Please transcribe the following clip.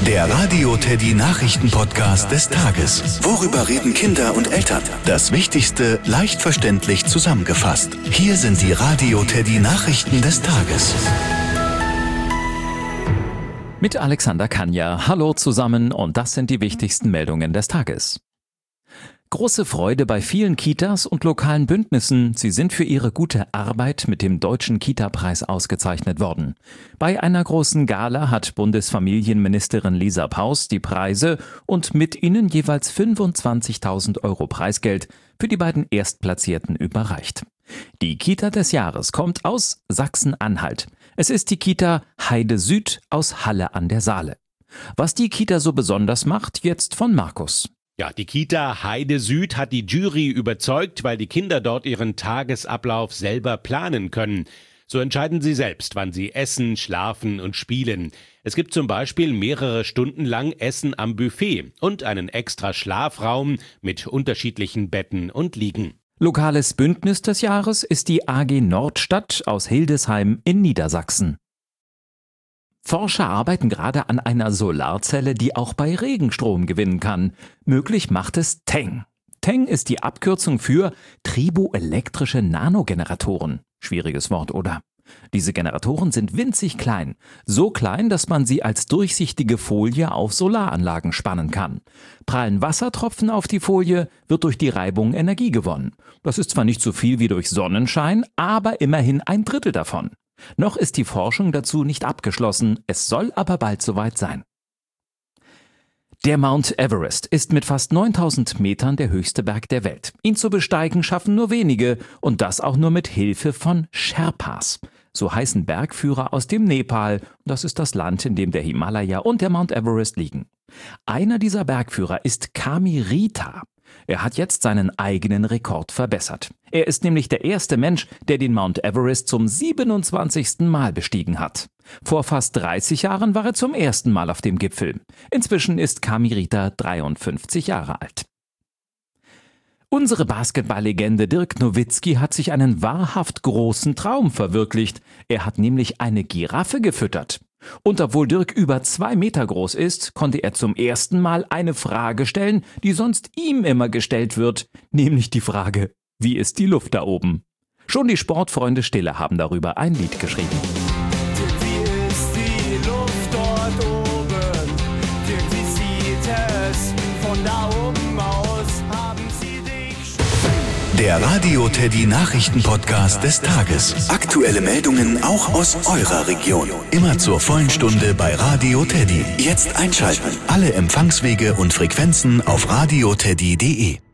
Der Radio Teddy Nachrichten-Podcast des Tages. Worüber reden Kinder und Eltern? Das Wichtigste leicht verständlich zusammengefasst. Hier sind die Radio Teddy Nachrichten des Tages. Mit Alexander Kanja. Hallo zusammen und das sind die wichtigsten Meldungen des Tages. Große Freude bei vielen Kitas und lokalen Bündnissen. Sie sind für ihre gute Arbeit mit dem Deutschen Kita-Preis ausgezeichnet worden. Bei einer großen Gala hat Bundesfamilienministerin Lisa Paus die Preise und mit ihnen jeweils 25.000 € Preisgeld für die beiden Erstplatzierten überreicht. Die Kita des Jahres kommt aus Sachsen-Anhalt. Es ist die Kita Heide Süd aus Halle an der Saale. Was die Kita so besonders macht, jetzt von Markus. Ja, die Kita Heide Süd hat die Jury überzeugt, weil die Kinder dort ihren Tagesablauf selber planen können. So entscheiden sie selbst, wann sie essen, schlafen und spielen. Es gibt zum Beispiel mehrere Stunden lang Essen am Buffet und einen extra Schlafraum mit unterschiedlichen Betten und Liegen. Lokales Bündnis des Jahres ist die AG Nordstadt aus Hildesheim in Niedersachsen. Forscher arbeiten gerade an einer Solarzelle, die auch bei Regenstrom gewinnen kann. Möglich macht es TENG. TENG ist die Abkürzung für triboelektrische Nanogeneratoren. Schwieriges Wort, oder? Diese Generatoren sind winzig klein. So klein, dass man sie als durchsichtige Folie auf Solaranlagen spannen kann. Prallen Wassertropfen auf die Folie, wird durch die Reibung Energie gewonnen. Das ist zwar nicht so viel wie durch Sonnenschein, aber immerhin 1/3 davon. Noch ist die Forschung dazu nicht abgeschlossen, es soll aber bald soweit sein. Der Mount Everest ist mit fast 9.000 Metern der höchste Berg der Welt. Ihn zu besteigen schaffen nur wenige und das auch nur mit Hilfe von Sherpas. So heißen Bergführer aus dem Nepal, das ist das Land, in dem der Himalaya und der Mount Everest liegen. Einer dieser Bergführer ist Kami Rita. Er hat jetzt seinen eigenen Rekord verbessert. Er ist nämlich der erste Mensch, der den Mount Everest zum 27. Mal bestiegen hat. Vor fast 30 Jahren war er zum ersten Mal auf dem Gipfel. Inzwischen ist Kami Rita 53 Jahre alt. Unsere Basketballlegende Dirk Nowitzki hat sich einen wahrhaft großen Traum verwirklicht. Er hat nämlich eine Giraffe gefüttert. Und obwohl Dirk über 2 Meter groß ist, konnte er zum ersten Mal eine Frage stellen, die sonst ihm immer gestellt wird, nämlich die Frage: Wie ist die Luft da oben? Schon die Sportfreunde Stille haben darüber ein Lied geschrieben. Wie ist die Luft dort oben? Wie sieht es von da oben aus? Haben Sie dich? Der Radio Teddy Nachrichten-Podcast des Tages. Aktuelle Meldungen auch aus eurer Region. Immer zur vollen Stunde bei Radio Teddy. Jetzt einschalten. Alle Empfangswege und Frequenzen auf radioteddy.de.